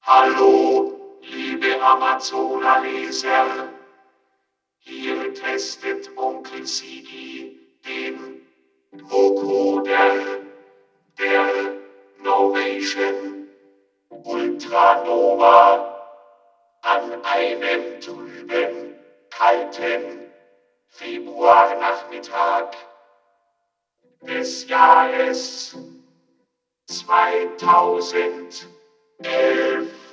Hallo, liebe Amazona-Leser. Hier testet Onkel Sigi den Vocoder der Novation Ultranova an einem trüben, kalten Februarnachmittag des Jahres 2011.